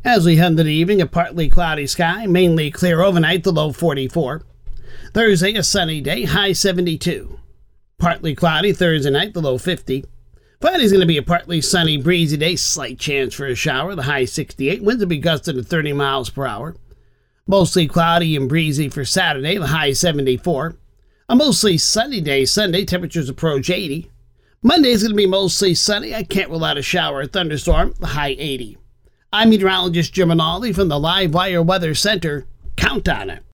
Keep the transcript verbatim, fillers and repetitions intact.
As we head into the evening, a partly cloudy sky, mainly clear overnight, the low forty-four. Thursday, a sunny day, high seventy-two. Partly cloudy Thursday night, the low fifty. Friday's going to be a partly sunny, breezy day, slight chance for a shower, the high sixty-eight. Winds will be gusting to thirty miles per hour. Mostly cloudy and breezy for Saturday, the high seventy-four. A mostly sunny day Sunday, temperatures approach eighty. Monday's going to be mostly sunny. I can't rule out a shower or thunderstorm, the high eighty. I'm meteorologist Jim Rinaldi from the Live Wire Weather Center. Count on it.